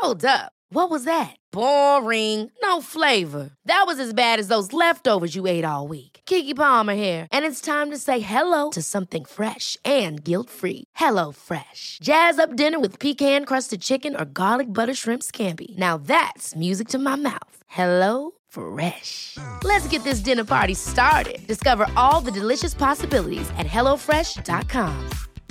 Hold up. What was that? Boring. No flavor. That was as bad as those leftovers you ate all week. Keke Palmer here, and it's time to say hello to something fresh and guilt-free. Hello Fresh. Jazz up dinner with pecan-crusted chicken or garlic butter shrimp scampi. Now that's music to my mouth. Hello Fresh. Let's get this dinner party started. Discover all the delicious possibilities at hellofresh.com.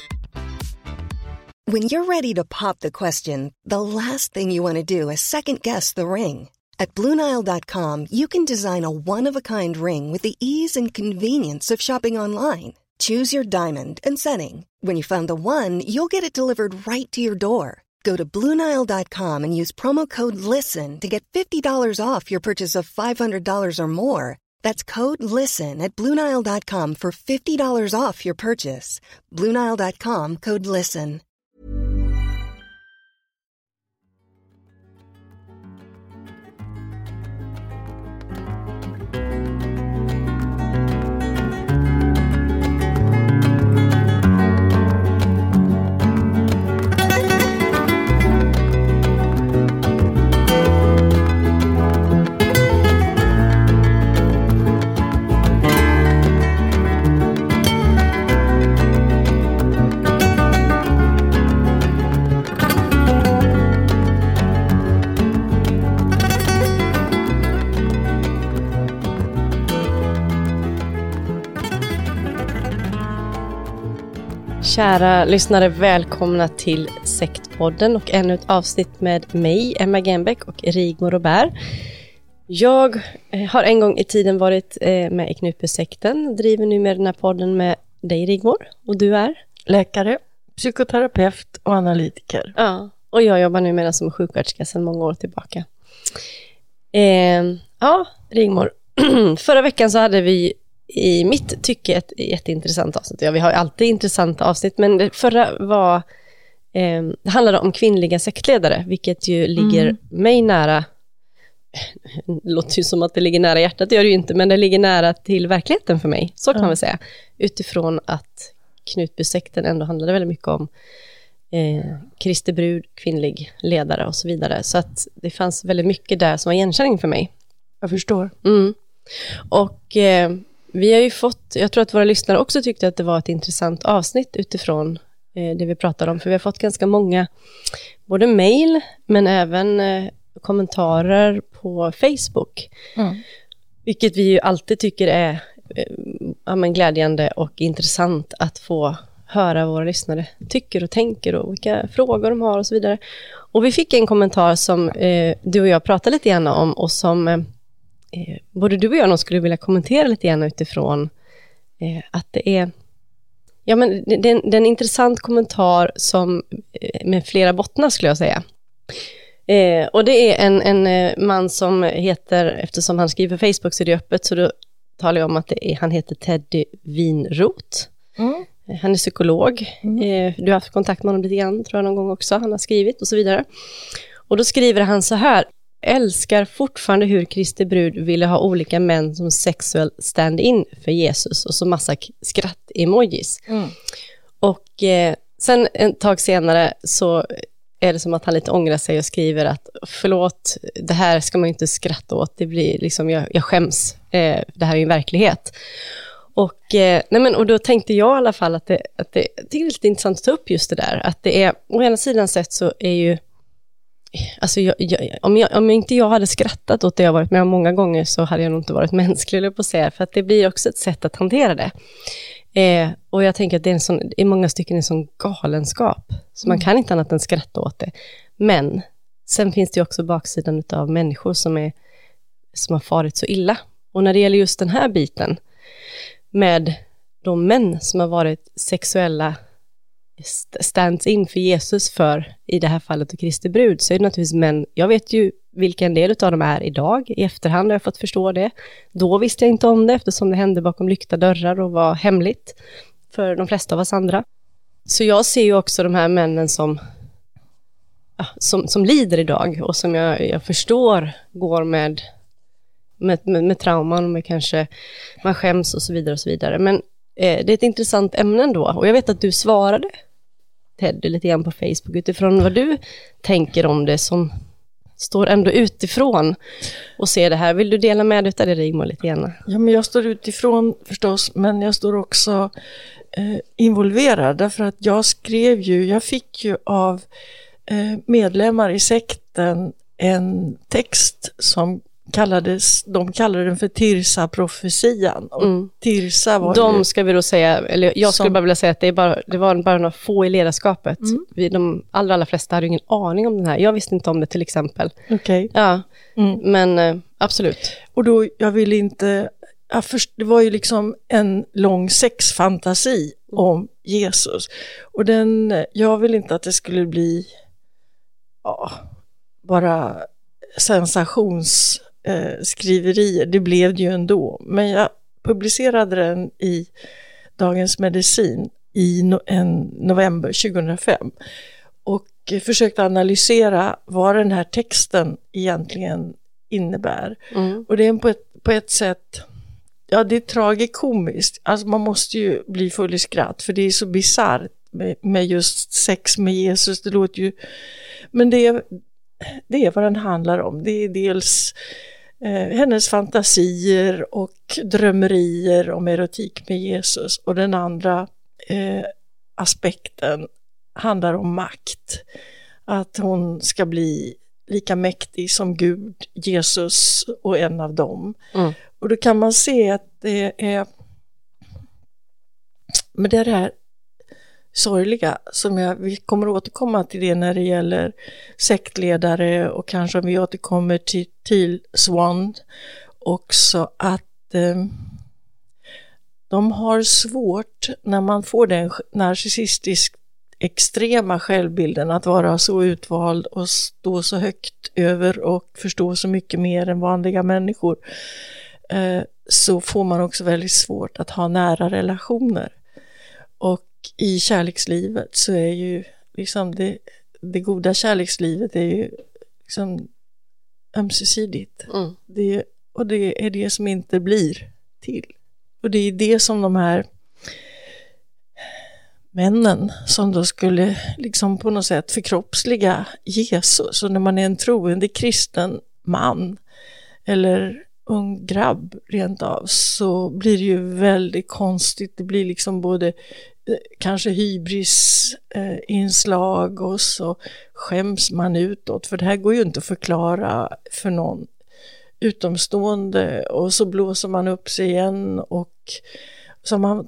When you're ready to pop the question, the last thing you want to do is second-guess the ring. At BlueNile.com, you can design a one-of-a-kind ring with the ease and convenience of shopping online. Choose your diamond and setting. When you find the one, you'll get it delivered right to your door. Go to BlueNile.com and use promo code LISTEN to get $50 off your purchase of $500 or more. That's code LISTEN at BlueNile.com for $50 off your purchase. BlueNile.com, code LISTEN. Kära lyssnare, välkomna till Sektpodden och ännu ett avsnitt med mig, Emma Genbeck och Rigmor Robert. Jag har en gång i tiden varit med i Knutbysekten, driver nu med den här podden med dig, Rigmor, och du är? Läkare, psykoterapeut och analytiker. Ja, och jag jobbar nu med den som sjuksköterska sedan många år tillbaka. Ja, Rigmor, förra veckan så hade vi i mitt tycke ett jätteintressant avsnitt. Ja, vi har alltid intressanta avsnitt, men det förra var det handlade om kvinnliga sektledare, vilket ju ligger mig nära. Det låter ju som att det ligger nära hjärtat, det gör det ju inte, men det ligger nära till verkligheten för mig, så kan man väl säga. Utifrån att Knutbysekten ändå handlade väldigt mycket om Kristi brud, kvinnlig ledare och så vidare. Så att det fanns väldigt mycket där som var igenkänning för mig. Jag förstår. Och vi har ju fått, jag tror att våra lyssnare också tyckte att det var ett intressant avsnitt utifrån det vi pratar om. För vi har fått ganska många, både mejl men även kommentarer på Facebook. Vilket vi ju alltid tycker är glädjande och intressant att få höra våra lyssnare tycker och tänker och vilka frågor de har och så vidare. Och vi fick en kommentar som du och jag pratade lite grann om och som både du och jag nog skulle vilja kommentera lite grann utifrån att det är det är en intressant kommentar som med flera bottnar skulle jag säga. Och det är en man som heter, eftersom han skriver på Facebook så är det öppet, så då talar jag om att han heter Teddy Winroth. Han är psykolog. Du har haft kontakt med honom lite grann, tror jag, någon gång också. Han har skrivit och så vidare. Och då skriver han så här: älskar fortfarande hur Kristi brud ville ha olika män som sexual stand-in för Jesus och så massa skratt-emojis. Och sen en tag senare så är det som att han lite ångrar sig och skriver att förlåt, det här ska man ju inte skratta åt, det blir liksom, jag skäms, det här är ju en verklighet. Och, och då tänkte jag i alla fall att det tycker det är lite intressant att ta upp just det där, att det är, å ena sidan sett så är ju, alltså om inte jag hade skrattat åt det jag varit med om många gånger, så hade jag nog inte varit mänsklig, eller på att säga, för att det blir också ett sätt att hantera det. Och jag tänker att det är i många stycken en sån galenskap, så man kan inte annat än skratta åt det. Men sen finns det ju också baksidan av människor som har farit så illa. Och när det gäller just den här biten med de män som har varit sexuella stands in för Jesus, för i det här fallet och Kristi brud, så är det naturligtvis män. Jag vet ju vilken del av dem är idag. I efterhand har jag fått förstå det. Då visste jag inte om det, eftersom det hände bakom lyckta dörrar och var hemligt för de flesta av oss andra. Så jag ser ju också de här männen som lider idag, och som jag förstår går med trauman, och med kanske man skäms och så vidare och så vidare. Men det är ett intressant ämne då, och jag vet att du svarade Teddy lite grann på Facebook utifrån vad du tänker om det som står ändå utifrån och ser det här. Vill du dela med dig av det, Rigmor, lite grann? Ja, men jag står utifrån förstås, men jag står också involverad därför att jag fick ju av medlemmar i sekten en text som de kallade den för Tirsa-profetian. Och Tirsa var ska vi då säga, eller jag skulle bara vilja säga att det var bara några få i ledarskapet. De allra flesta hade ingen aning om den här. Jag visste inte om det till exempel. Okej. Ja, men absolut. Och då, jag ville inte... det var ju liksom en lång sexfantasi om Jesus. Och jag ville inte att det skulle bli bara sensationsskriverier. Det blev det ju ändå. Men jag publicerade den i Dagens Medicin i november 2005. Och försökte analysera vad den här texten egentligen innebär. Och det är på ett sätt... Ja, det är tragikomiskt. Alltså man måste ju bli full i skratt för det är så bizarrt med just sex med Jesus. Det låter ju... Men det är vad den handlar om. Det är dels hennes fantasier och drömmerier om erotik med Jesus. Och den andra aspekten handlar om makt. Att hon ska bli lika mäktig som Gud, Jesus och en av dem. Och då kan man se att det är med det här sorgliga som vi kommer att återkomma till det när det gäller sektledare och kanske om vi återkommer till Swan också att de har svårt när man får den narcissistisk extrema självbilden att vara så utvald och stå så högt över och förstå så mycket mer än vanliga människor. Så får man också väldigt svårt att ha nära relationer. Och i kärlekslivet så är ju liksom det goda kärlekslivet är ju liksom ömsesidigt. Det är det som inte blir till. Och det är det som de här männen som då skulle liksom på något sätt förkroppsliga Jesus. Och när man är en troende kristen man eller ung grabb rent av så blir det ju väldigt konstigt. Det blir liksom både kanske hybris inslag och så skäms man utåt. För det här går ju inte att förklara för någon utomstående och så blåser man upp sig igen och så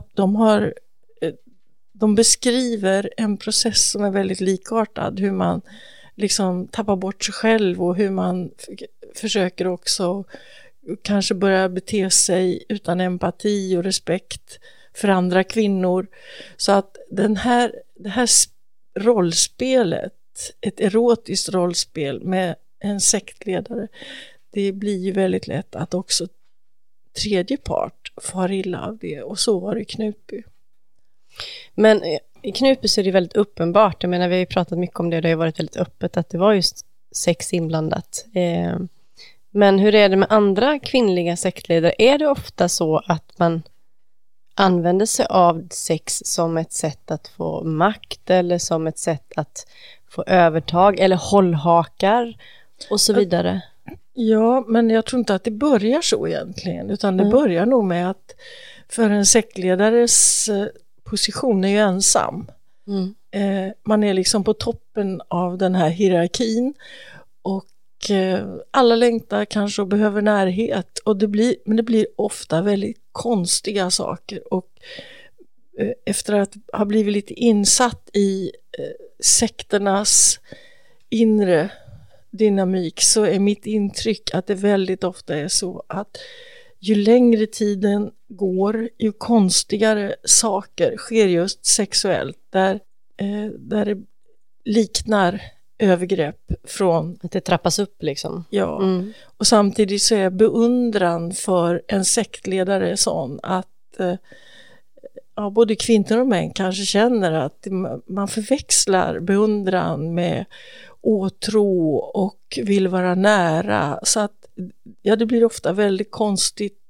de beskriver en process som är väldigt likartad, hur man liksom tappar bort sig själv och hur man försöker också kanske börja bete sig utan empati och respekt för andra kvinnor. Så att det här rollspelet, ett erotiskt rollspel med en sektledare, det blir ju väldigt lätt att också tredje part far illa av det. Och så var det i Knutby. Men i Knutby så är det väldigt uppenbart. Jag menar, vi har ju pratat mycket om det och det har varit väldigt öppet att det var just sex inblandat. Men hur är det med andra kvinnliga sektledare? Är det ofta så att man använder sig av sex som ett sätt att få makt eller som ett sätt att få övertag eller hållhakar och så vidare? Ja, men jag tror inte att det börjar så egentligen, utan det börjar nog med att för en sektledares position är ju ensam. Man är liksom på toppen av den här hierarkin och alla längtar kanske och behöver närhet men det blir ofta väldigt konstiga saker och efter att ha blivit lite insatt i sekternas inre dynamik så är mitt intryck att det väldigt ofta är så att ju längre tiden går, ju konstigare saker sker just sexuellt där det liknar övergrepp från... Att det trappas upp liksom. Ja, och samtidigt så är beundran för en sektledare sån att både kvinnor och män kanske känner att man förväxlar beundran med åtrå och vill vara nära. Så att det blir ofta väldigt konstigt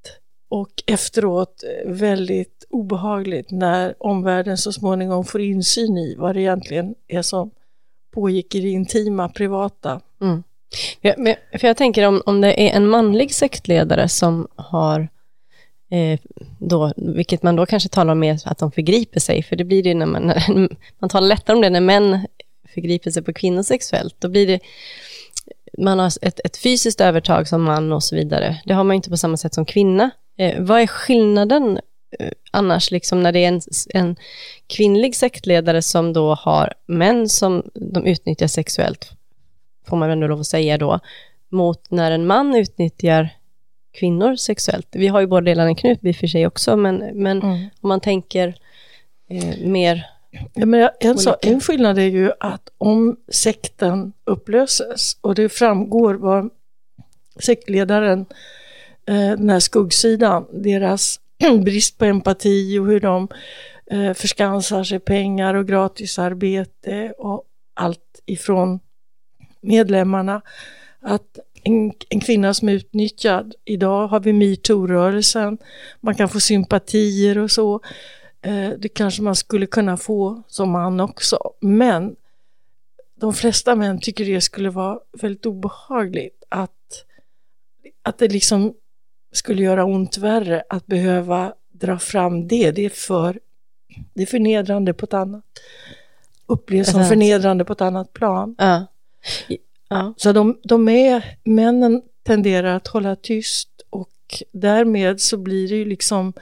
Och efteråt väldigt obehagligt när omvärlden så småningom får insyn i vad det egentligen är som pågick i det intima, privata. Mm. För jag tänker om det är en manlig sektledare som har då, vilket man då kanske talar om mer att de förgriper sig, för det blir det när man talar lättare om det när män förgriper sig på kvinnor sexuellt, då blir det man har ett fysiskt övertag som man och så vidare. Det har man inte på samma sätt som kvinna. Vad är skillnaden annars liksom när det är en kvinnlig sektledare som då har män som de utnyttjar sexuellt, får man ändå lov att säga då, mot när en man utnyttjar kvinnor sexuellt. Vi har ju båda delarna Knutby i för sig också, men om man tänker mer... Ja, men en skillnad är ju att om sekten upplöses och det framgår vad sektledaren, den här skuggsidan, deras brist på empati och hur de förskansar sig pengar och gratisarbete och allt ifrån medlemmarna, att en kvinna som är utnyttjad, idag har vi MeToo-rörelsen, man kan få sympatier och så, det kanske man skulle kunna få som man också, men de flesta män tycker det skulle vara väldigt obehagligt att det liksom skulle göra ont värre att behöva dra fram det är förnedrande på ett annat, upplevs som förnedrande på ett annat plan. Ja. Så männen tenderar att hålla tyst och därmed så blir det ju liksom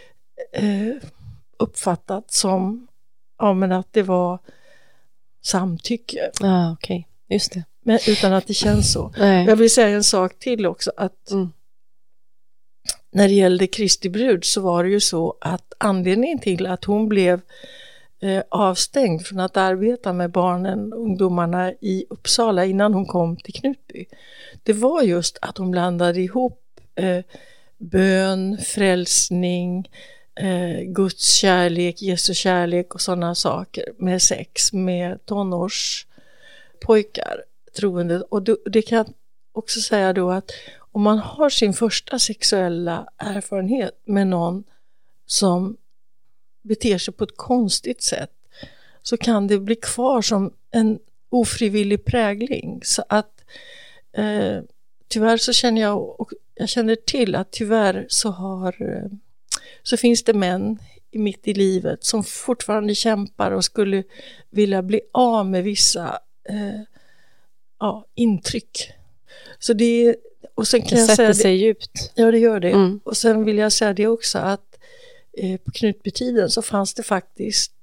uppfattat som men att det var samtycke. Okej. Just det. Men utan att det känns så. Nej. Jag vill säga en sak till också, att när det gällde Kristi brud så var det ju så att anledningen till att hon blev avstängd från att arbeta med barnen, ungdomarna i Uppsala innan hon kom till Knutby, det var just att hon blandade ihop bön, frälsning, Guds kärlek, Jesu kärlek och sådana saker med sex med tonårspojkar, troende. Och det kan också säga då att om man har sin första sexuella erfarenhet med någon som beter sig på ett konstigt sätt, så kan det bli kvar som en ofrivillig prägling. Så att tyvärr så känner jag känner till att tyvärr så finns det män mitt i livet som fortfarande kämpar och skulle vilja bli av med vissa intryck. Så det, och sen kan det jag sätter säga sig djupt. Ja, det gör det. Och sen vill jag säga det också att på Knutbytiden så fanns det faktiskt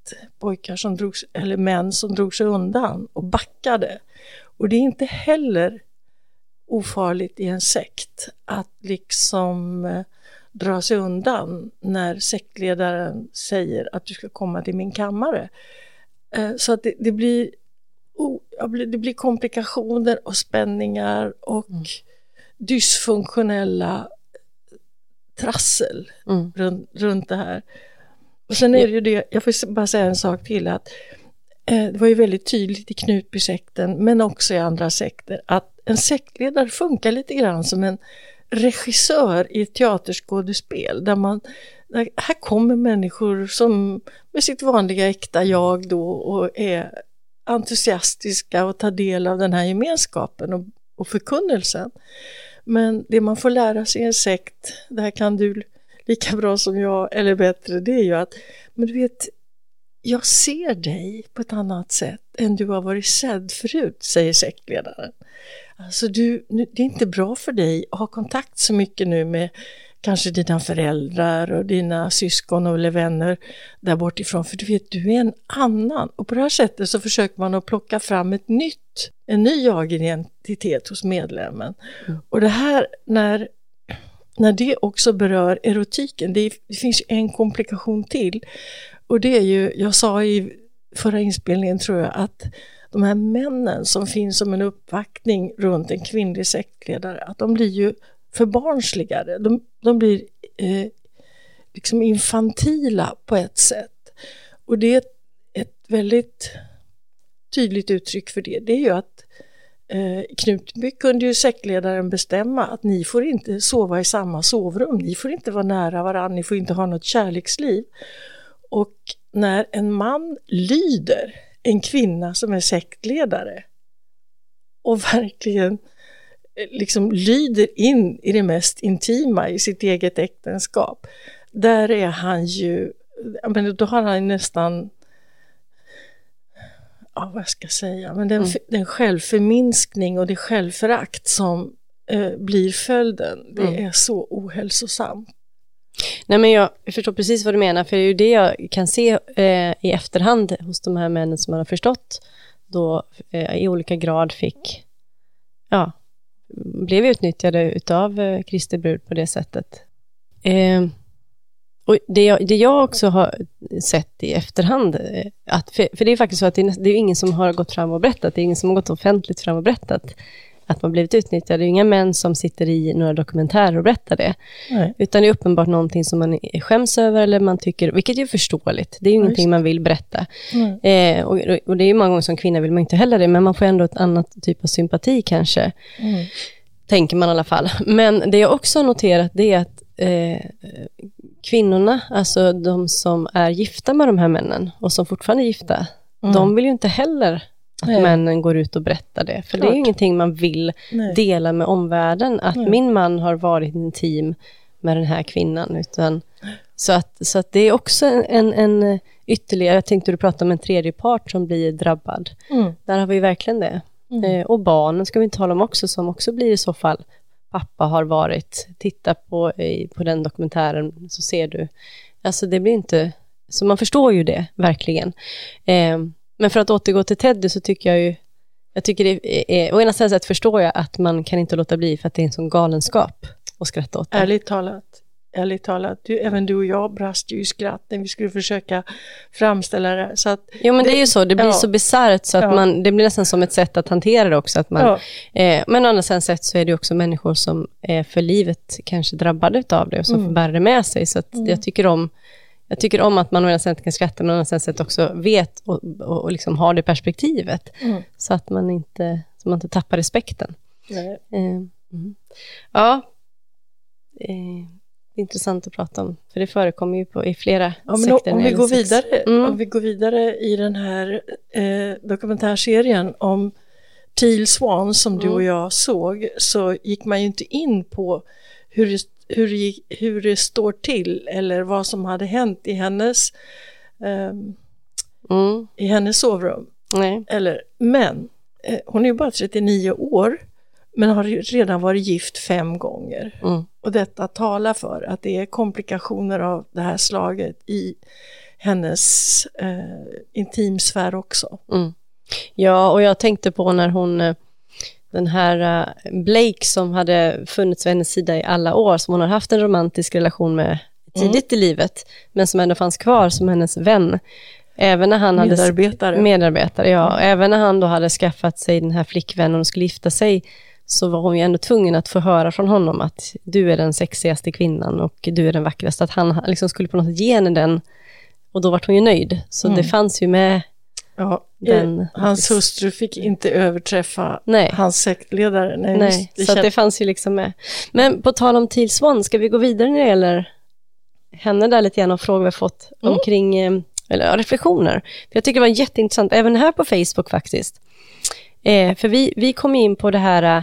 män som drog sig undan och backade. Och det är inte heller ofarligt i en sekt att liksom dra sig undan när sektledaren säger att du ska komma till min kammare. Så att det blir komplikationer och spänningar och dysfunktionella trassel runt det här. Och sen är det ju det, jag får bara säga en sak till, att det var ju väldigt tydligt i Knutbysekten men också i andra sekter att en sektledare funkar lite grann som en regissör i ett teaterskådespel där här kommer människor som med sitt vanliga äkta jag då och är entusiastiska och tar del av den här gemenskapen och förkunnelsen. Men det man får lära sig i en sekt, det här kan du lika bra som jag eller bättre, det är ju att, men du vet, jag ser dig på ett annat sätt än du har varit sedd förut, säger sektledaren. Alltså det är inte bra för dig att ha kontakt så mycket nu med kanske dina föräldrar och dina syskon eller vänner där bortifrån, för du vet, du är en annan. Och på det här sättet så försöker man att plocka fram en ny jag-identitet hos medlemmen. Och det här, när det också berör erotiken, det finns en komplikation till. Och det är ju, jag sa i förra inspelningen tror jag, att de här männen som finns som en uppvaktning runt en kvinnlig sektledare, att de blir ju förbarnsligare. De blir liksom infantila på ett sätt. Och det är ett väldigt tydligt uttryck för det. Det är ju att Knutby kunde ju sektledaren bestämma att ni får inte sova i samma sovrum, ni får inte vara nära varandra, ni får inte ha något kärleksliv. Och när en man lyder en kvinna som är sektledare och verkligen liksom lyder in i det mest intima i sitt eget äktenskap, där är han ju, men då har han nästan, vad ska jag säga, men den självförminskning och det självförakt som blir följden, det är så ohälsosamt. Nej, men jag förstår precis vad du menar, för det är ju det jag kan se i efterhand hos de här männen som man har förstått då i olika grad blev utnyttjade utav Kristi brud på det sättet. Och det jag också har sett i efterhand, för det är faktiskt så att det är ingen som har gått fram och berättat, det är ingen som har gått offentligt fram och berättat att man blivit utnyttjad. Det är inga män som sitter i några dokumentärer och berättar det. Nej. Utan det är uppenbart någonting som man skäms över eller man tycker, vilket är förståeligt. Det är ju ingenting man vill berätta. Och det är ju många gånger som kvinna vill man inte heller det, men man får ändå ett annat typ av sympati kanske. Tänker man i alla fall. Men det jag också har noterat, det är att kvinnorna, alltså de som är gifta med de här männen och som fortfarande är gifta, de vill ju inte heller att männen går ut och berättar det. För det är ju ingenting man vill dela med omvärlden. Att min man har varit intim med den här kvinnan. Utan, så att det är också en ytterligare, jag tänkte du prata om en tredje part som blir drabbad. Där har vi verkligen det. Och barnen ska vi inte tala om också, som också blir i så fall. Pappa har varit, titta på den dokumentären så ser du. Alltså det blir inte, så man förstår ju det verkligen. Men för att återgå till Teddy så tycker det är, å ena sätt förstår jag att man kan inte låta bli för att det är en sån galenskap att skratta åt det. Ärligt talat, även du och jag brast ju i skratt när vi skulle försöka framställa det. Så att jo, men det är ju så, det blir så bisarrt så att det blir nästan som ett sätt att hantera det också. Att man, men å andra sätt så är det också människor som är för livet kanske drabbade av det och som får bära det med sig. Så att jag tycker om att man å ena sätt kan skratta, men å andra sätt också vet och liksom har det perspektivet. Så att man inte tappar respekten. Intressant att prata om, för det förekommer ju i flera sekter. Om vi går vidare i den här dokumentärserien om Teal Swan som du och jag såg, så gick man ju inte in på hur det står till eller vad som hade hänt i hennes sovrum. Nej. Men hon är ju bara 39 år, men har redan varit gift 5 gånger. Och detta talar för att det är komplikationer av det här slaget i hennes intimsfär också. Ja, och jag tänkte på när hon, den här Blake som hade funnits vid hennes sida i alla år, som hon har haft en romantisk relation med tidigt i livet, men som ändå fanns kvar som hennes vän. Även när han medarbetare, även när han då hade skaffat sig den här flickvännen och skulle gifta sig, så var hon ju ändå tvungen att få höra från honom att du är den sexigaste kvinnan och du är den vackraste. Att han liksom skulle på något sätt ge henne den, och då var hon ju nöjd. Så det fanns ju med hans hustru fick inte överträffa hans sektledare. Nej, så att det fanns ju liksom med. Men på tal om Teal Swan, ska vi gå vidare när det gäller henne där lite grann och frågor vi har fått omkring eller reflektioner. För jag tycker det var jätteintressant, även här på Facebook faktiskt. För vi kom in på det här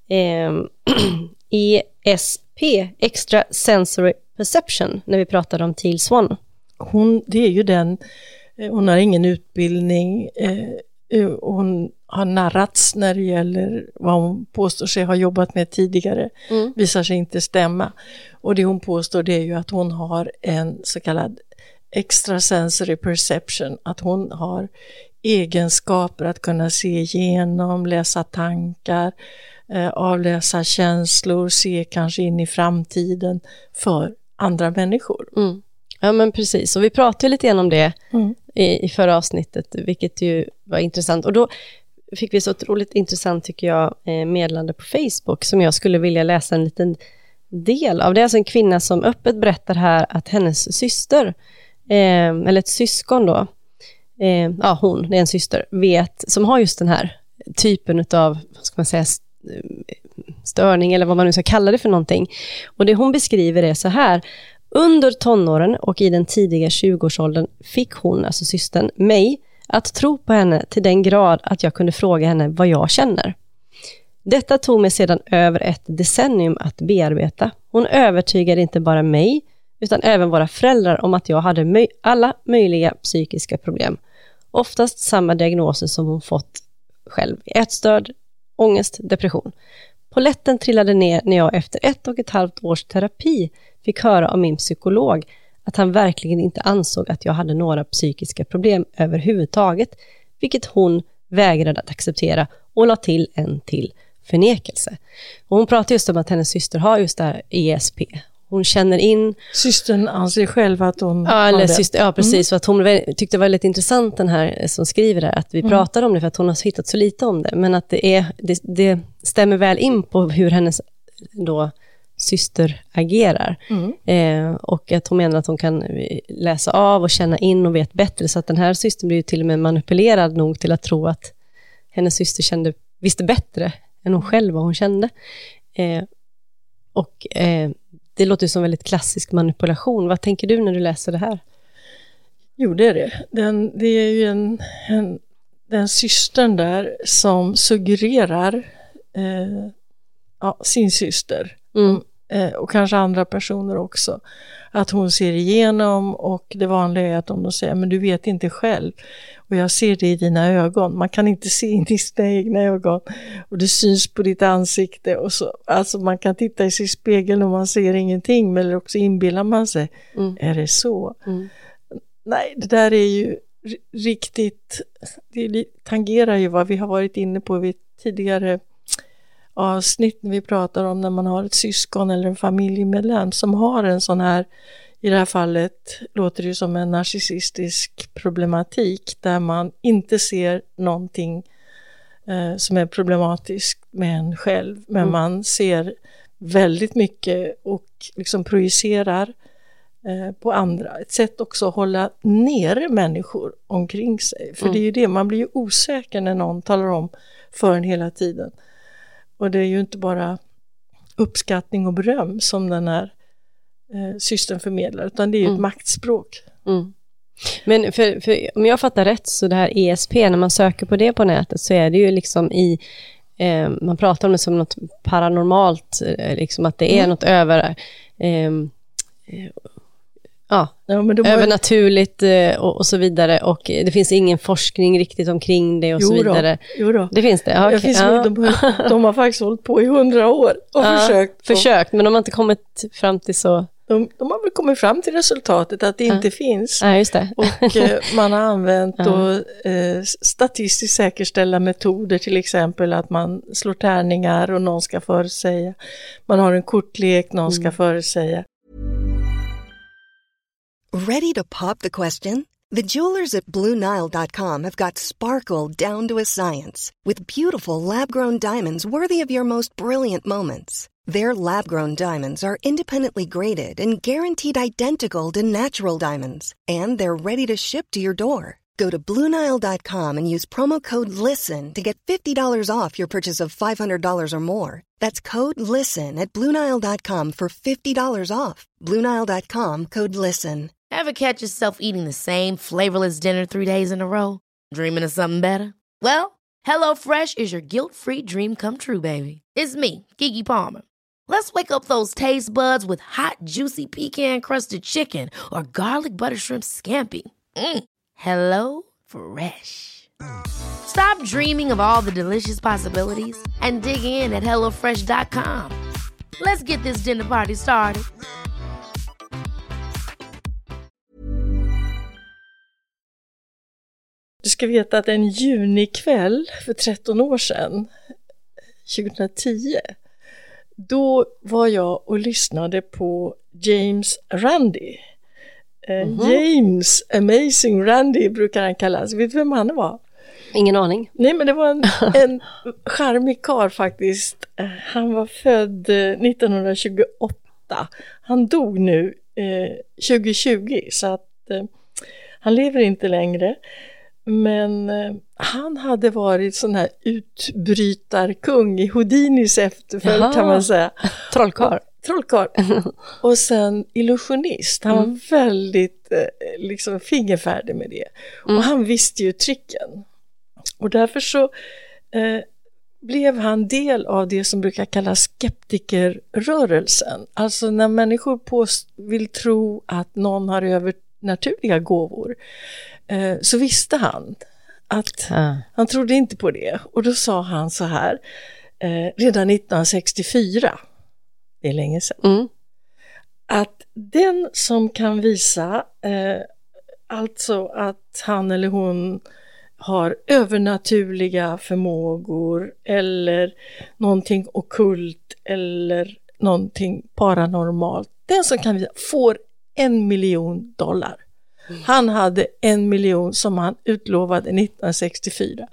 ESP, Extra Sensory Perception, när vi pratade om Teal Swan. Det är ju hon har ingen utbildning, hon har narrats när det gäller vad hon påstår sig ha jobbat med tidigare, visar sig inte stämma. Och det hon påstår, det är ju att hon har en så kallad extrasensory perception, att hon har egenskaper att kunna se igenom, läsa tankar, avläsa känslor, se kanske in i framtiden för andra människor. Ja, men precis. Och vi pratade lite grann om det i förra avsnittet, vilket ju var intressant. Och då fick vi så otroligt intressant, tycker jag, meddelande på Facebook som jag skulle vilja läsa en liten del av. Det är alltså en kvinna som öppet berättar här att hennes syster, eller ett syskon då, det är en syster, som har just den här typen av, vad ska man säga, störning eller vad man nu ska kalla det för någonting. Och det hon beskriver är så här: under tonåren och i den tidiga 20-årsåldern fick hon, alltså systern, mig att tro på henne till den grad att jag kunde fråga henne vad jag känner. Detta tog mig sedan över ett decennium att bearbeta. Hon övertygade inte bara mig utan även våra föräldrar om att jag hade alla möjliga psykiska problem. Oftast samma diagnoser som hon fått själv: ätstörd, ångest, depression. Polletten trillade ner när jag efter 1,5 års terapi fick höra av min psykolog att han verkligen inte ansåg att jag hade några psykiska problem överhuvudtaget, vilket hon vägrade att acceptera och la till en till förnekelse. Och hon pratar just om att hennes syster har just det här ESP. Hon känner in... Systern anser själv att hon har det. Ja, precis. Så att hon tyckte det var väldigt intressant, den här som skriver det, att vi pratar om det för att hon har hittat så lite om det. Men att det stämmer väl in på hur hennes då syster agerar. Och att hon menar att hon kan läsa av och känna in och vet bättre. Så att den här systern blir ju till och med manipulerad nog till att tro att hennes syster visste bättre än hon själv vad hon kände. Det låter ju som väldigt klassisk manipulation. Vad tänker du när du läser det här? Jo, det är det. Det är ju den systern där som suggererar sin syster. Och kanske andra personer också. Att hon ser igenom, och det vanliga är att de säger, men du vet inte själv. Och jag ser det i dina ögon. Man kan inte se in i sina egna ögon. Och det syns på ditt ansikte. Och så, alltså man kan titta i sin spegel och man ser ingenting. Eller också inbillar man sig. Är det så? Nej, det där är ju riktigt... Det tangerar ju vad vi har varit inne på vid tidigare avsnitt när vi pratar om när man har ett syskon eller en familjemedlem som har en sån här, i det här fallet låter det som en narcissistisk problematik där man inte ser någonting som är problematiskt med en själv, men man ser väldigt mycket och liksom projicerar på andra. Ett sätt också att hålla ner människor omkring sig, för det är ju det, man blir ju osäker när någon talar om för en hela tiden. Och det är ju inte bara uppskattning och beröm som den här systern förmedlar, utan det är ju ett maktspråk. Men för om jag fattar rätt, så det här ESP, när man söker på det på nätet, så är det ju liksom man pratar om det som något paranormalt, liksom att det är något över... övernaturligt och så vidare, och det finns ingen forskning riktigt omkring det och så vidare. Jo då. Det finns det. Okay. De har faktiskt hållit på i 100 år och försökt, men de har inte kommit fram till så. De har väl kommit fram till resultatet att det inte finns. Ja, just det. Och man har använt statistiskt säkerställda metoder, till exempel att man slår tärningar och någon ska förutsäga. Man har en kortlek, någon ska förutsäga. Ready to pop the question? The jewelers at BlueNile.com have got sparkle down to a science with beautiful lab-grown diamonds worthy of your most brilliant moments. Their lab-grown diamonds are independently graded and guaranteed identical to natural diamonds, and they're ready to ship to your door. Go to BlueNile.com and use promo code LISTEN to get $50 off your purchase of $500 or more. That's code LISTEN at BlueNile.com for $50 off. BlueNile.com, code LISTEN. Ever catch yourself eating the same flavorless dinner 3 days in a row? Dreaming of something better? Well, HelloFresh is your guilt-free dream come true, baby. It's me, Keke Palmer. Let's wake up those taste buds with hot, juicy pecan-crusted chicken or garlic butter shrimp scampi. Hello Fresh. Stop dreaming of all the delicious possibilities and dig in at HelloFresh.com. Let's get this dinner party started. Du ska veta att en junikväll för 13 år sedan, 2010, då var jag och lyssnade på James Randi. James Amazing Randi brukar han kallas. Vet du vem han var? Ingen aning. Nej, men det var en charmig karl faktiskt. Han var född 1928. Han dog nu 2020, så att han lever inte längre. Men han hade varit sån här utbrytarkung i Houdinis efterföljd kan man säga. Trollkarl. Och sen illusionist. Han var väldigt liksom fingerfärdig med det. Och han visste ju tricken. Och därför så blev han del av det som brukar kallas skeptikerrörelsen. Alltså när människor vill tro att någon har övernaturliga gåvor, så visste han att han trodde inte på det. Och då sa han så här, redan 1964, det är länge sedan, att den som kan visa alltså att han eller hon har övernaturliga förmågor eller någonting ockult eller någonting paranormalt, den som kan visa får $1 million. Han hade 1 miljon som han utlovade 1964.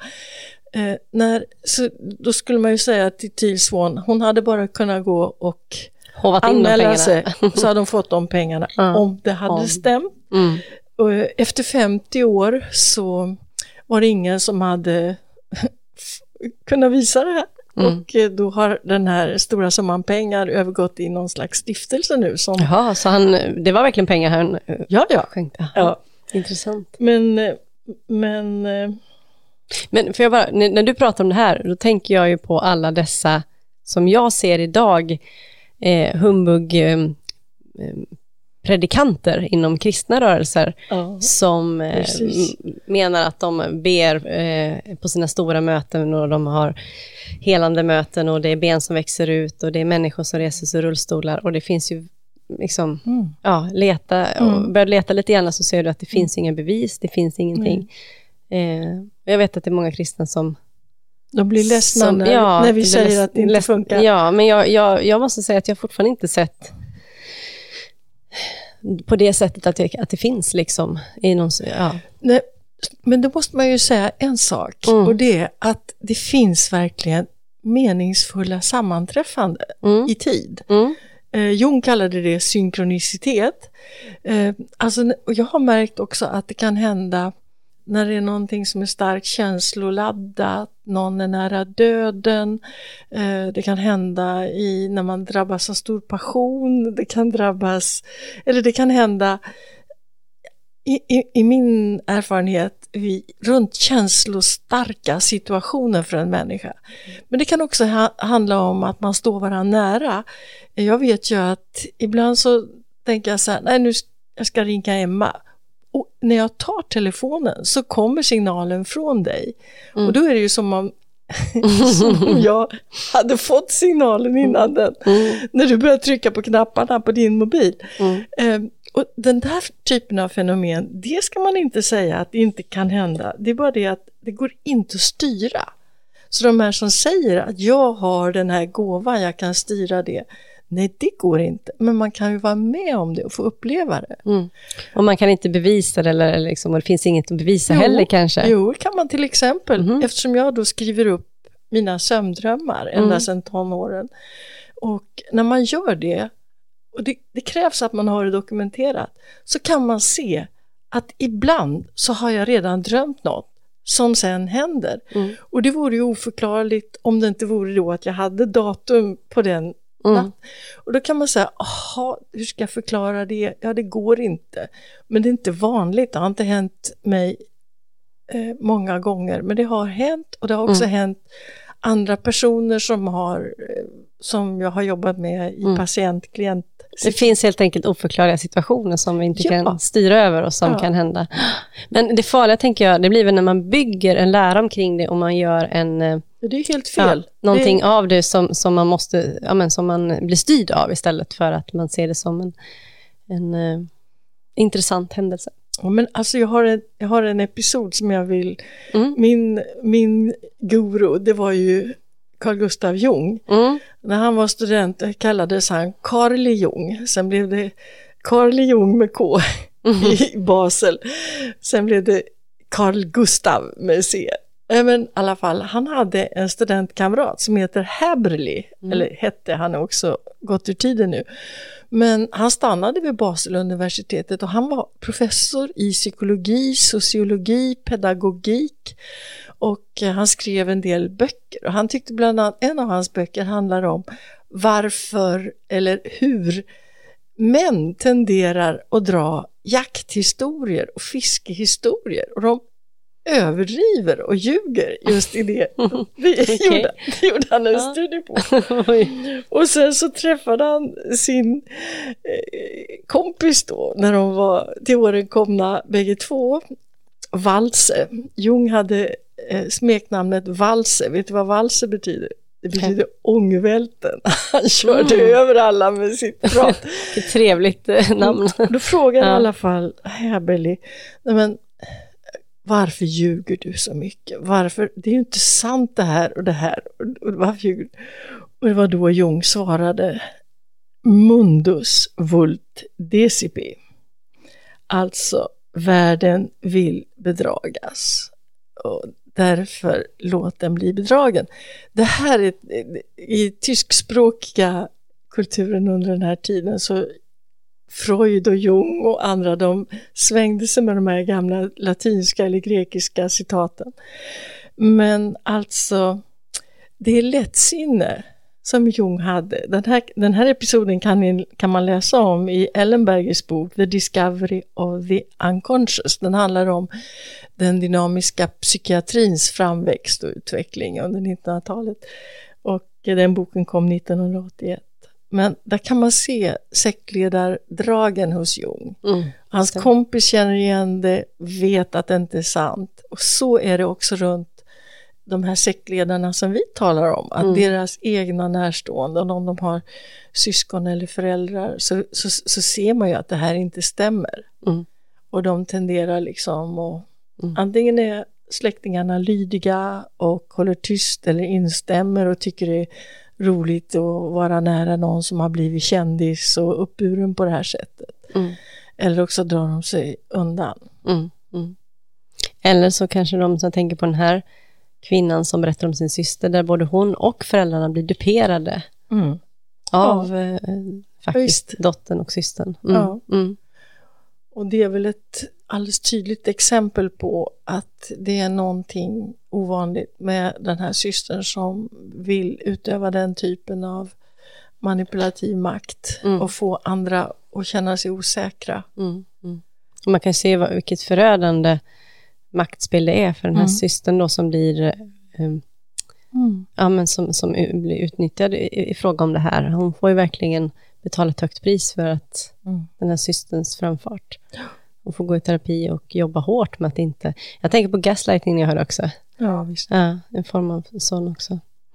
Så då skulle man ju säga till Teal Swan, hon hade bara kunnat gå och anmäla sig, så hade de fått de pengarna om det hade stämt. Och efter 50 år så var det ingen som hade kunnat visa det här. Och då har den här stora summan pengar övergått i någon slags stiftelse nu. Jaha, så det var verkligen pengar han skänkte? Ja. Intressant. Men för jag bara, när du pratar om det här, då tänker jag ju på alla dessa som jag ser idag, humbug predikanter inom kristna rörelser som menar att de ber på sina stora möten, och de har helande möten, och det är ben som växer ut och det är människor som reser sig i rullstolar, och det finns ju liksom börjar leta lite grann, så ser du att det finns inga bevis, det finns ingenting. Jag vet att det är många kristna som de blir ledsna när vi säger att det inte funkar. Ja, men jag måste säga att jag fortfarande inte sett på det sättet att det finns liksom i någon, Nej, men då måste man ju säga en sak, och det är att det finns verkligen meningsfulla sammanträffande i tid. Jung kallade det synkronicitet. Och jag har märkt också att det kan hända när det är någonting som är starkt känsloladdat, någon är nära döden, det kan hända när man drabbas av stor passion, det kan hända i min erfarenhet runt känslostarka situationer för en människa. Men det kan också handla om att man står varandra nära. Jag vet ju att ibland så tänker jag så här, nej, jag ska ringa Emma. Och när jag tar telefonen så kommer signalen från dig. Och då är det ju som om jag hade fått signalen innan den. När du börjar trycka på knapparna på din mobil. Och den där typen av fenomen, det ska man inte säga att det inte kan hända. Det är bara det att det går inte att styra. Så de här som säger att jag har den här gåvan, jag kan styra det. Nej, det går inte. Men man kan ju vara med om det och få uppleva det. Och man kan inte bevisa det, eller liksom, det finns inget att bevisa heller kanske. Jo, kan man till exempel. Eftersom jag då skriver upp mina sömndrömmar ända sedan tonåren. Och när man gör det, och det krävs att man har det dokumenterat, så kan man se att ibland så har jag redan drömt något som sen händer. Och det vore ju oförklarligt om det inte vore då att jag hade datum på den. Och då kan man säga, hur ska jag förklara det? Ja, det går inte. Men det är inte vanligt, det har inte hänt mig många gånger. Men det har hänt, och det har också hänt andra personer som jag har jobbat med i patient-klient. Det finns helt enkelt oförklarliga situationer som vi inte kan styra över och som kan hända. Men det farliga, tänker jag, det blir väl när man bygger en lära omkring det och man gör det är helt fel. Någonting av det som man måste, som man blir styrd av, istället för att man ser det som en intressant händelse. Ja, men alltså jag har en episod som jag vill. Min guru, det var ju Carl Gustav Jung. När han var student kallades han Carl Jung. Sen blev det Carl Jung med K i Basel. Sen blev det Carl Gustav med C. Men i alla fall, han hade en studentkamrat som heter Häberli, eller hette, han är också gått ur tiden nu. Men han stannade vid Basel-universitetet och han var professor i psykologi, sociologi, pedagogik och han skrev en del böcker. Och han tyckte bland annat, en av hans böcker handlar om varför eller hur män tenderar att dra jakthistorier och fiskehistorier och de överdriver och ljuger just i det. Det gjorde han en studie på. Och sen så träffade han sin kompis då när de var till åren komna bägge två, Walse. Jung hade smeknamnet Walse. Vet du vad Walse betyder? Det betyder ångvälten. Han körde över alla med sitt prat. Vilket trevligt namn. Då frågade i alla fall Häberli, men varför ljuger du så mycket? Varför? Det är ju inte sant det här och det här. Och varför ljuger du? Och det var då Jung svarade mundus vult decipi. Alltså, världen vill bedragas. Och därför låt den bli bedragen. Det här är i tyskspråkiga kulturen under den här tiden så Freud och Jung och andra, de svängde sig med de här gamla latinska eller grekiska citaten. Men alltså, det är lättsinne som Jung hade. Den här episoden kan man läsa om i Ellenbergers bok The Discovery of the Unconscious. Den handlar om den dynamiska psykiatrins framväxt och utveckling under 1900-talet. Och den boken kom 1981. Men där kan man se sektledardragen hos Jung. Hans kompis känner igen det, vet att det inte är sant. Och så är det också runt de här sektledarna som vi talar om. Att deras egna närstående, om de har syskon eller föräldrar, så ser man ju att det här inte stämmer. Och de tenderar liksom att antingen är släktingarna lydiga och håller tyst eller instämmer och tycker det är roligt att vara nära någon som har blivit kändis och uppburen på det här sättet. Eller också drar de sig undan. Eller så kanske de som tänker på den här kvinnan som berättar om sin syster, där både hon och föräldrarna blir duperade av faktiskt dottern och systern. Och det är väl ett alldeles tydligt exempel på att det är någonting ovanligt med den här systern som vill utöva den typen av manipulativ makt och få andra att känna sig osäkra. Och man kan se vilket förödande maktspel det är för den här systern då som blir som blir utnyttjad i fråga om det här. Hon får ju verkligen betala ett högt pris för att den här systerns framfart. Hon får gå i terapi och jobba hårt med att inte... Jag tänker på gaslighting jag hör också. Ja, visst. Ja, en form av sån också.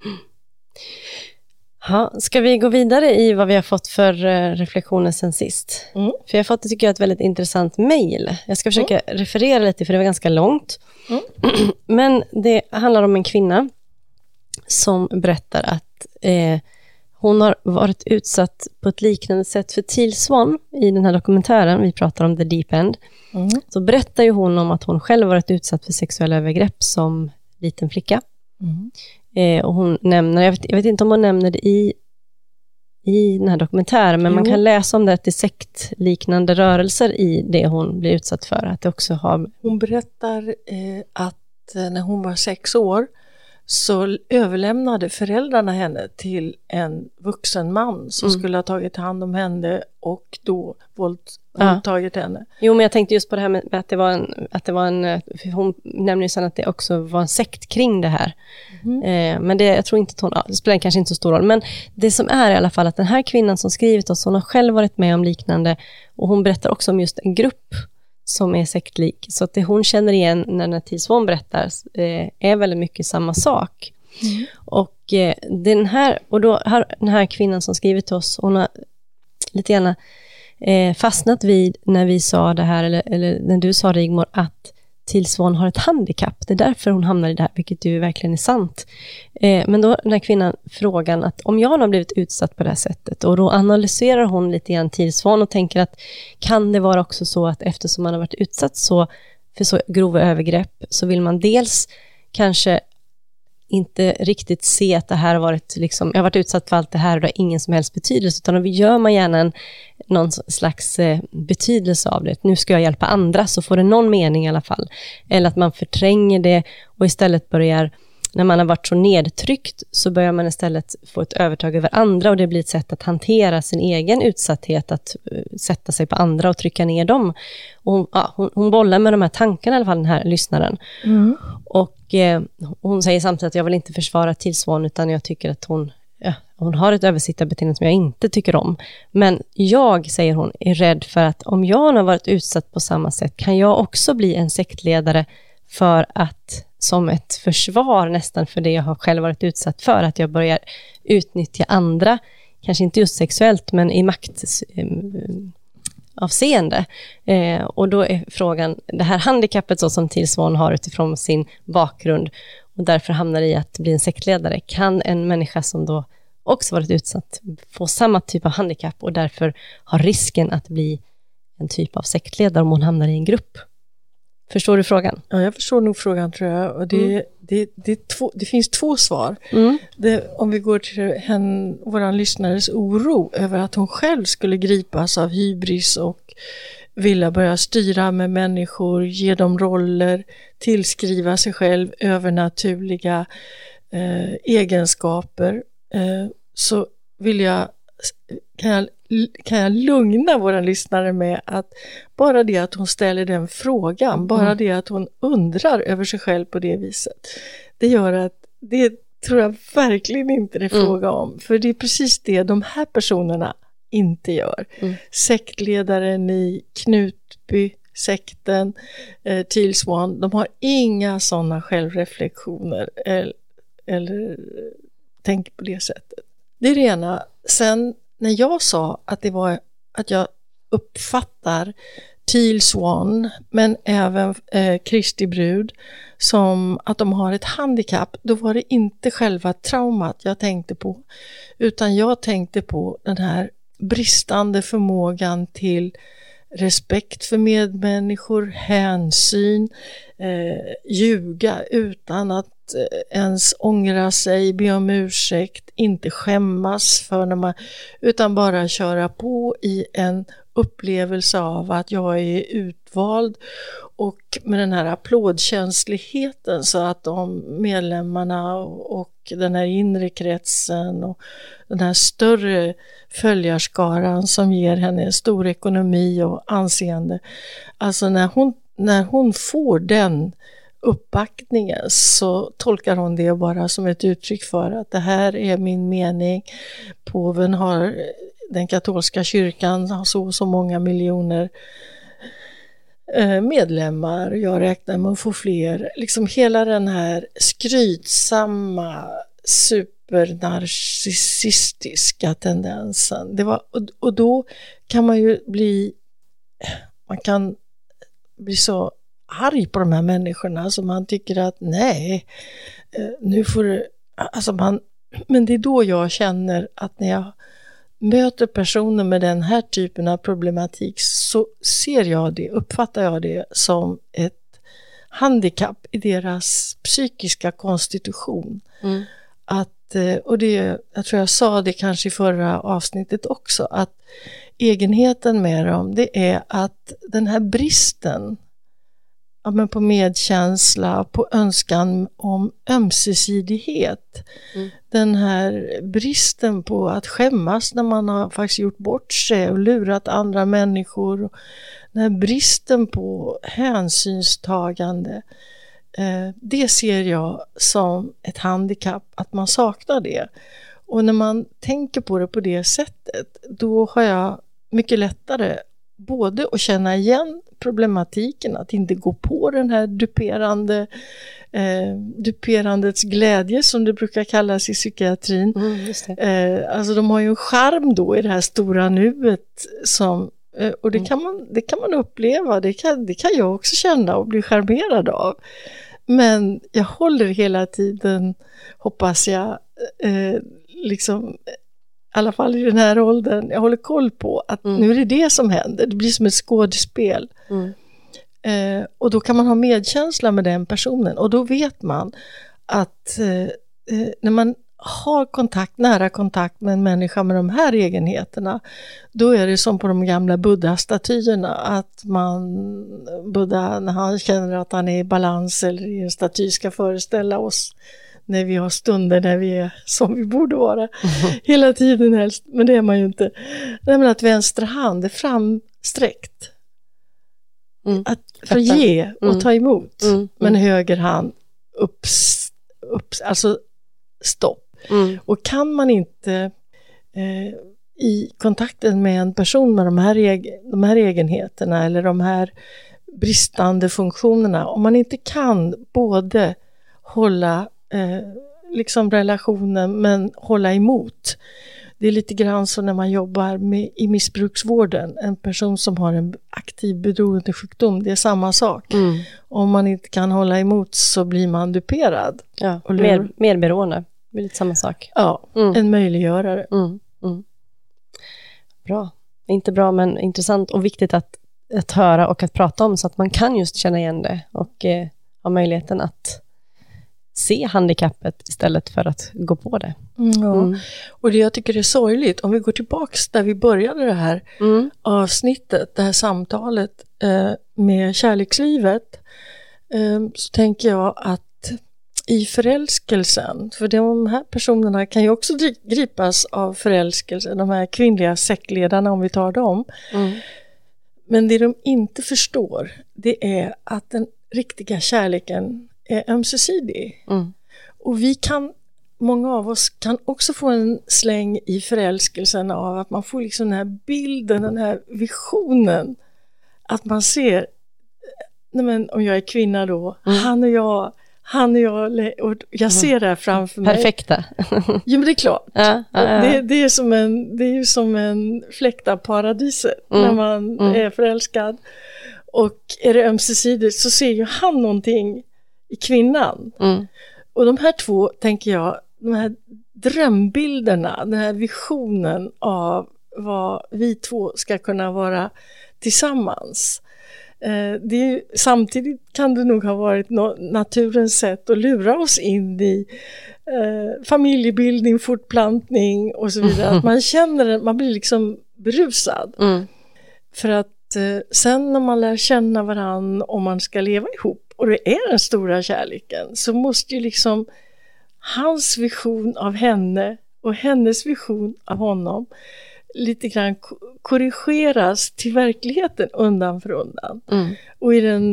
Ska vi gå vidare i vad vi har fått för reflektioner sen sist? För jag har fått, tycker jag, ett väldigt intressant mejl. Jag ska försöka referera lite för det var ganska långt. Men det handlar om en kvinna som berättar att hon har varit utsatt på ett liknande sätt för Teal Swan i den här dokumentären. Vi pratar om The Deep End. Så berättar ju hon om att hon själv varit utsatt för sexuella övergrepp som liten flicka. Och hon nämner, jag vet inte om hon nämner det i den här dokumentären, men man kan läsa om det till sektliknande rörelser i det hon blir utsatt för. Att det också har... Hon berättar att när hon var 6 år så överlämnade föräldrarna henne till en vuxen man som skulle ha tagit hand om henne och då våldtagit henne. Jo, men jag tänkte just på det här med att det var en hon nämnde ju sen att det också var en sekt kring det här. Men jag tror inte att det spelar kanske inte så stor roll. Men det som är i alla fall att den här kvinnan som skrivit oss, hon har själv varit med om liknande, och hon berättar också om just en grupp som är sektlik. Så att det hon känner igen när Teal Swan berättar är väldigt mycket samma sak. Och den här kvinnan som skrivit till oss, hon har lite gärna fastnat vid när vi sa det här, eller när du sa, Rigmor, att Teal Swan har ett handikapp. Det är därför hon hamnar i det här, vilket ju verkligen är sant. Men då den här kvinnan frågan att om jag har blivit utsatt på det här sättet, och då analyserar hon lite grann Teal Swan och tänker att kan det vara också så att eftersom man har varit utsatt för så grova övergrepp, så vill man dels kanske inte riktigt se att det här har varit liksom, jag har varit utsatt för allt det här och det har ingen som helst betydelse, utan då gör man gärna någon slags betydelse av det. Nu ska jag hjälpa andra, så får det någon mening i alla fall. Eller att man förtränger det och istället börjar, när man har varit så nedtryckt, så börjar man istället få ett övertag över andra, och det blir ett sätt att hantera sin egen utsatthet, att sätta sig på andra och trycka ner dem. Och hon bollar med de här tankarna i alla fall, den här lyssnaren. Och hon säger samtidigt att jag vill inte försvara Teal Swan, utan jag tycker att hon har ett översittarbeteende som jag inte tycker om. Men jag, säger hon, är rädd för att om jag har varit utsatt på samma sätt, kan jag också bli en sektledare, för att som ett försvar nästan för det jag har själv varit utsatt för, att jag börjar utnyttja andra, kanske inte just sexuellt, men i maktavseende. Och då är frågan, det här handikappet så som Teal Swan har utifrån sin bakgrund, och därför hamnar i att bli en sektledare, kan en människa som då också varit utsatt få samma typ av handikapp och därför har risken att bli en typ av sektledare om hon hamnar i en grupp? Förstår du frågan? Ja, jag förstår nog frågan, tror jag. Och det finns två svar. Om vi går till våran lyssnares oro över att hon själv skulle gripas av hybris och vilja börja styra med människor, ge dem roller, tillskriva sig själv övernaturliga egenskaper, så kan jag lugna våra lyssnare med att bara det att hon ställer den frågan, bara det att hon undrar över sig själv på det viset, det gör att det tror jag verkligen inte det är fråga om. För det är precis det de här personerna inte gör. Sektledaren i Knutby-sekten, Teal Swan, de har inga sådana självreflektioner eller tänker på det sättet. Det är det ena. Sen när jag sa att det var att jag uppfattar Teal Swan, men även Kristi brud, som att de har ett handikapp, då var det inte själva traumat jag tänkte på, utan jag tänkte på den här bristande förmågan till respekt för medmänniskor, hänsyn, ljuga utan att ens ångra sig, be om ursäkt, inte skämmas för när man, utan bara köra på i en upplevelse av att jag är utvald, och med den här applådkänsligheten, så att de medlemmarna och den här inre kretsen och den här större följarskaran som ger henne en stor ekonomi och anseende, alltså när hon får den uppbackningen, så tolkar hon det bara som ett uttryck för att det här är min mening. Påven har, den katolska kyrkan har så många miljoner medlemmar, jag räknar med att få fler. Liksom hela den här skrytsamma, supernarcissistiska tendensen. Det var, och då kan man kan bli så arg på de här människorna, så man tycker att nej, nu får det, alltså men det är då jag känner att när jag möter personer med den här typen av problematik, så uppfattar jag det som ett handikapp i deras psykiska konstitution. Och jag tror jag sa det kanske i förra avsnittet också, att egenheten med dem, det är att den här bristen på medkänsla, på önskan om ömsesidighet, den här bristen på att skämmas när man har faktiskt gjort bort sig och lurat andra människor, den här bristen på hänsynstagande, det ser jag som ett handikapp, att man saknar det. Och när man tänker på det på det sättet, då har jag mycket lättare både att känna igen problematiken, att inte gå på den här duperandets glädje som det brukar kallas i psykiatrin. Alltså de har ju en charm då i det här stora nuet som, och det kan man uppleva, det kan jag också känna och bli charmerad av. Men jag håller hela tiden, hoppas jag, liksom i alla fall i den här åldern, jag håller koll på att nu är det som händer. Det blir som ett skådespel. Och då kan man ha medkänsla med den personen. Och då vet man att när man har nära kontakt med en människa med de här egenheterna, då är det som på de gamla Buddha-statyerna, att Buddha, när han känner att han är i balans eller i en staty, ska föreställa oss när vi har stunder när vi är som vi borde vara hela tiden helst, men det är man ju inte. Nämligen att vänstra hand är framsträckt. För att ge och ta emot. Men höger hand alltså stopp. Och kan man inte i kontakten med en person med de här egenheterna eller de här bristande funktionerna, om man inte kan både hålla liksom relationen men hålla emot. Det är lite grann så när man jobbar i missbruksvården. En person som har en aktiv beroendesjukdom, det är samma sak. Om man inte kan hålla emot så blir man duperad. Ja, mer beroende. Det är lite samma sak. Ja, en möjliggörare. Bra. Inte bra, men intressant och viktigt att höra och att prata om, så att man kan just känna igen det och ha möjligheten att se handikappet istället för att gå på det. Och det jag tycker är sorgligt, om vi går tillbaks där vi började det här avsnittet, det här samtalet med kärlekslivet, så tänker jag att i förälskelsen, för de här personerna kan ju också gripas av förälskelse, de här kvinnliga sektledarna, om vi tar dem. Men det de inte förstår, det är att den riktiga kärleken är ömsesidig. Och många av oss kan också få en släng i förälskelsen av att man får liksom den här bilden, den här visionen, att man ser, men om jag är kvinna då, han och jag, och jag ser det här framför mig. Perfekta. Jo, men det är klart. Det är ju som en fläkt av paradiset när man är förälskad. Och är det ömsesidigt så ser ju han någonting i kvinnan. Och de här två, tänker jag, de här drömbilderna, den här visionen av vad vi två ska kunna vara tillsammans. Samtidigt kan det nog ha varit naturens sätt att lura oss in i familjebildning, fortplantning och så vidare. Att man känner, man blir liksom berusad. För att sen när man lär känna varann och man ska leva ihop, och det är den stora kärleken, så måste ju liksom hans vision av henne och hennes vision av honom lite grann korrigeras till verkligheten undan för undan. Och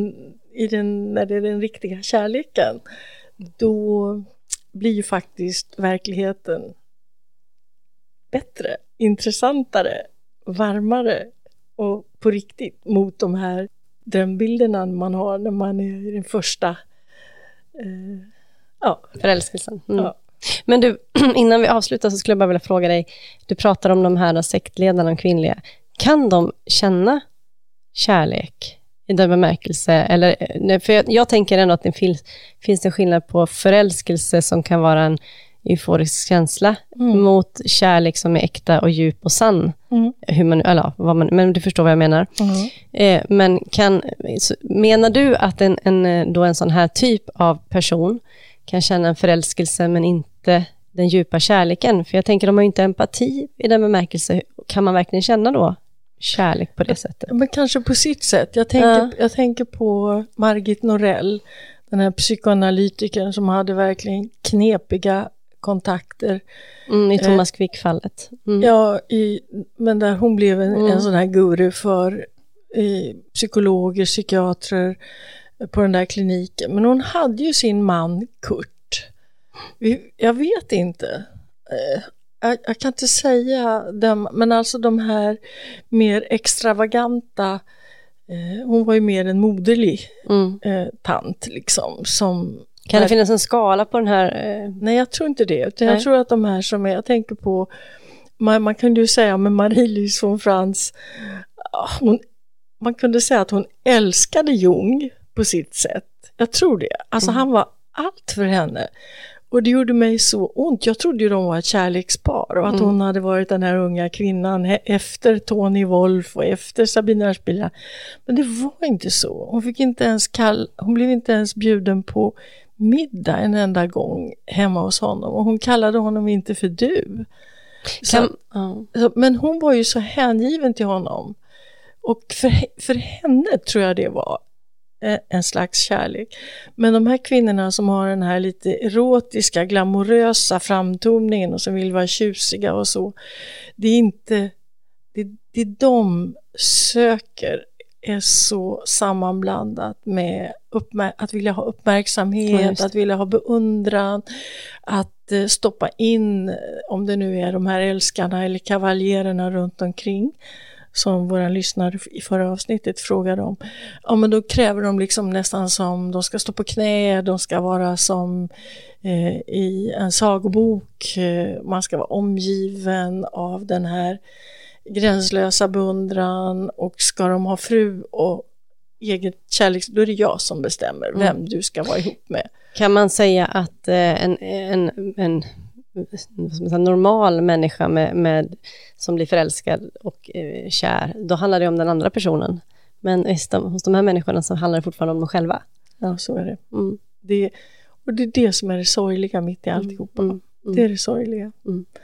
när det är den riktiga kärleken, då blir ju faktiskt verkligheten bättre, intressantare, varmare och på riktigt mot de här drömbilderna man har när man är i den första förälskelsen. Men du, innan vi avslutar så skulle jag bara vilja fråga dig, du pratar om de här sektledarna, de kvinnliga. Kan de känna kärlek i den bemärkelse? Eller, för jag tänker ändå att det finns en skillnad på förälskelse som kan vara en euforisk känsla mot kärlek som är äkta och djup och sann. Men du förstår vad jag menar. Men menar du att en sån här typ av person kan känna en förälskelse men inte den djupa kärleken? För jag tänker, de har ju inte empati i den bemärkelse. Kan man verkligen känna då kärlek på det sättet? Men kanske på sitt sätt. Jag tänker på Margit Norell, den här psykoanalytikern som hade verkligen knepiga kontakter. I Thomas Quick-fallet. Men där hon blev en sån här guru för psykologer, psykiatrer på den där kliniken. Men hon hade ju sin man Kurt. Jag vet inte. Jag kan inte säga dem, men alltså de här mer extravaganta, hon var ju mer en moderlig tant liksom, som... Kan det finnas en skala på den här? Nej, jag tror inte det. Jag tror att de här som jag tänker på, man kunde ju säga med Marie-Louise von Franz, man kunde säga att hon älskade Jung på sitt sätt. Jag tror det. Alltså han var allt för henne. Och det gjorde mig så ont. Jag trodde ju de var ett kärlekspar och att hon hade varit den här unga kvinnan efter Tony Wolf och efter Sabina Arspila. Men det var inte så. Hon blev inte ens bjuden på middag en enda gång hemma hos honom. Och hon kallade honom inte för du. Men hon var ju så hängiven till honom. Och för henne tror jag det var en slags kärlek. Men de här kvinnorna som har den här lite erotiska, glamorösa framtoningen och som vill vara tjusiga och så, det är inte det de söker är så sammanblandat med att vilja ha uppmärksamhet, att vilja ha beundran, att stoppa in, om det nu är de här älskarna eller kavaljererna runt omkring, som våra lyssnare i förra avsnittet frågade om. Ja, men då kräver de liksom nästan som de ska stå på knä, de ska vara som i en sagobok, man ska vara omgiven av den här gränslösa beundran, och ska de ha fru och eget kärlek, då är det jag som bestämmer vem du ska vara ihop med. Kan man säga att en normal människa som blir förälskad och kär, då handlar det om den andra personen. Men hos de här människorna så handlar det fortfarande om dem själva. Ja, så är det. Det är det som är det sorgliga mitt i alltihopa. Det är det sorgliga.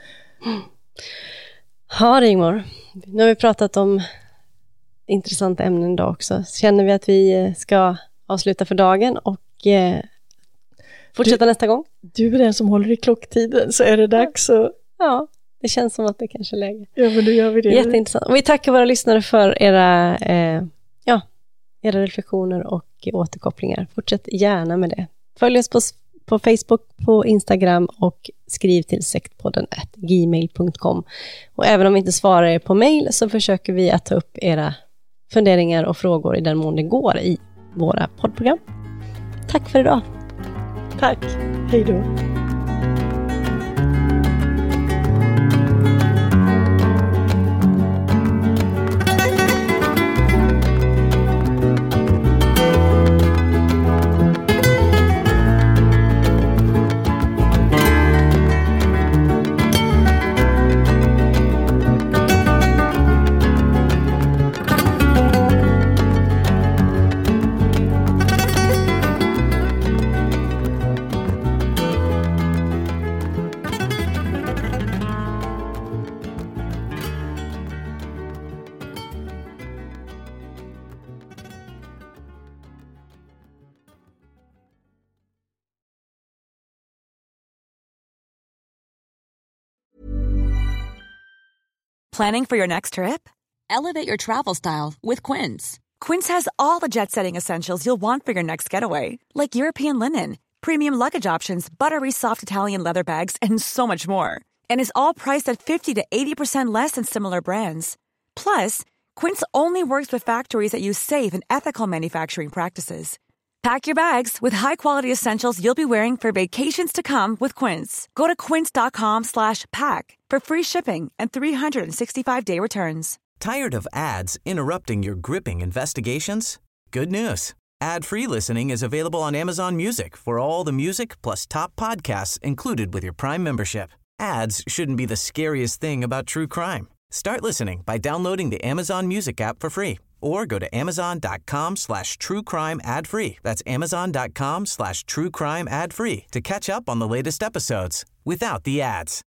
Ja, Rigmor. Nu har vi pratat om intressanta ämnen idag också. Känner vi att vi ska avsluta för dagen och fortsätta nästa gång? Du är den som håller i klocktiden, så är det dags att... Ja, det känns som att det kanske är läge. Ja, men då gör vi det. Jätteintressant. Och vi tackar våra lyssnare för era reflektioner och återkopplingar. Fortsätt gärna med det. Följ oss på Facebook, på Instagram och skriv till sektpodden@gmail.com. Och även om vi inte svarar er på mail så försöker vi att ta upp era funderingar och frågor i den mån det går i våra poddprogram. Tack för idag. Tack. Hej då. Planning for your next trip? Elevate your travel style with Quince. Quince has all the jet-setting essentials you'll want for your next getaway, like European linen, premium luggage options, buttery soft Italian leather bags, and so much more. And is all priced at 50 to 80% less than similar brands. Plus, Quince only works with factories that use safe and ethical manufacturing practices. Pack your bags with high-quality essentials you'll be wearing for vacations to come with Quince. Go to quince.com/pack for free shipping and 365-day returns. Tired of ads interrupting your gripping investigations? Good news. Ad-free listening is available on Amazon Music for all the music plus top podcasts included with your Prime membership. Ads shouldn't be the scariest thing about true crime. Start listening by downloading the Amazon Music app for free or go to amazon.com/truecrime ad-free. That's amazon.com/truecrime ad-free to catch up on the latest episodes without the ads.